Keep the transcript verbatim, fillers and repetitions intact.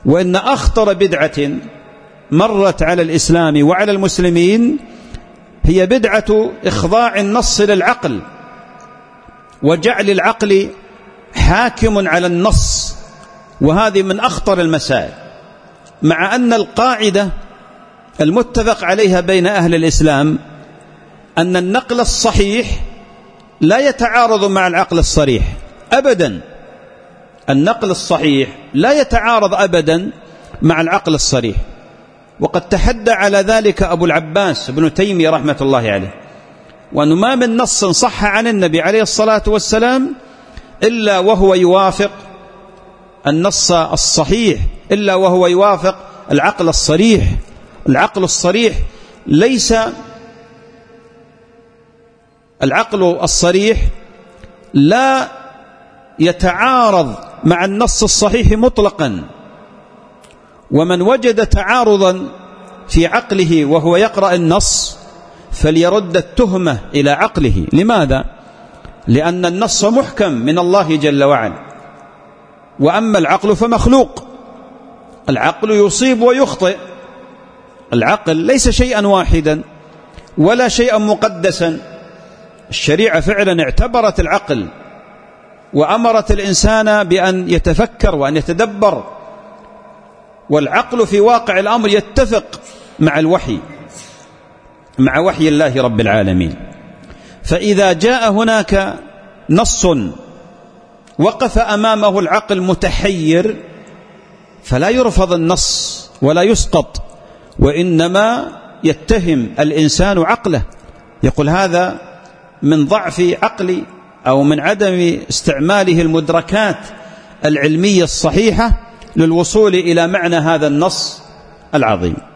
وإن أخطر بدعة مرت على الإسلام وعلى المسلمين هي بدعة إخضاع النص للعقل وجعل العقل حاكم على النص، وهذه من أخطر المسائل، مع أن القاعدة المتفق عليها بين أهل الإسلام أن النقل الصحيح لا يتعارض مع العقل الصريح أبدا. النقل الصحيح لا يتعارض أبدا مع العقل الصريح، وقد تحدى على ذلك أبو العباس ابن تيمية رحمة الله عليه، وأنه ما من نص صح عن النبي عليه الصلاة والسلام إلا وهو يوافق النص الصحيح، إلا وهو يوافق العقل الصريح. العقل الصريح ليس العقل الصريح لا يتعارض مع النص الصحيح مطلقا، ومن وجد تعارضا في عقله وهو يقرأ النص فليرد التهمة إلى عقله. لماذا؟ لأن النص محكم من الله جل وعلا، وأما العقل فمخلوق. العقل يصيب ويخطئ، العقل ليس شيئا واحدا ولا شيئا مقدسا. الشريعة فعلا اعتبرت العقل وأمرت الإنسان بأن يتفكر وأن يتدبر، والعقل في واقع الأمر يتفق مع الوحي، مع وحي الله رب العالمين. فإذا جاء هناك نص وقف أمامه العقل متحير فلا يرفض النص ولا يسقط، وإنما يتهم الإنسان عقله، يقول هذا من ضعف عقلي أو من عدم استعماله المدركات العلمية الصحيحة للوصول إلى معنى هذا النص العظيم.